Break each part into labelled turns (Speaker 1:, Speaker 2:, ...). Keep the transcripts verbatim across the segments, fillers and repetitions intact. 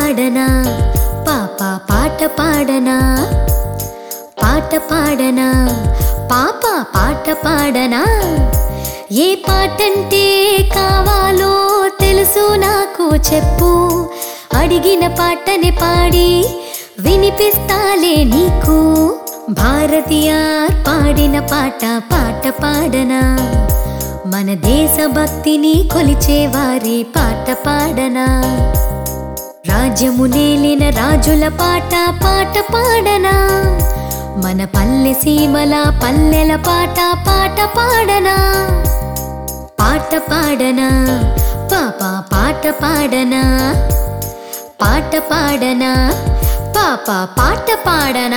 Speaker 1: పాడనా పాప పాట పాడనా పాట పాడనా పాప పాట పాడనా ఏ పాటంటే కావాలో తెలుసు నాకు చెప్పు అడిగిన పాటని పాడి వినిపిస్తాలే నీకు భారతీయార్ పాడిన పాట పాట పాడనా మన దేశభక్తిని కొలిచే వారి పాట పాడనా రాజ్యము నేలిన రాజుల పాట పాట పాడనా మన పల్లె సీమల పల్లెల పాట పాట పాడనా పాట పాడనా పాప పాట పాడనా పాట పాడనా పాప పాట పాడనా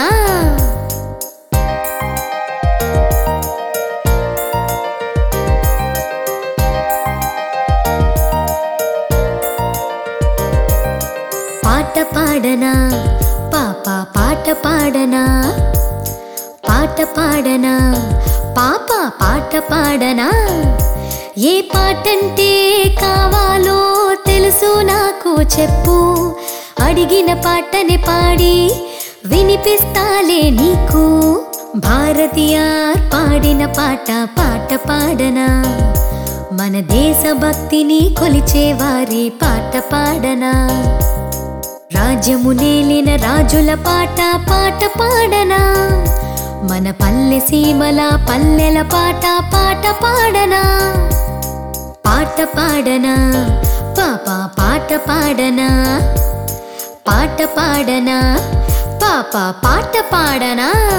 Speaker 1: పాట పాడనా పాప పాట పాడనా పాట పాడనా పాప పాట పాడనా ఏ పాటంటే కావాలో తెలుసు నాకు చెప్పు అడిగిన పాటని పాడి వినిపిస్తాలే నీకు భారతీయార్ పాడిన పాట పాట పాడనా మన దేశభక్తిని కొలిచే వారి పాట పాడనా రాజ్యము నేలిన రాజుల పాట పాట పాడనా మన పల్లె సీమల పల్లెల పాట పాట పాడనా పాట పాడనా పాప పాట పాడనా పాట పాడనా పాప పాట పాడనా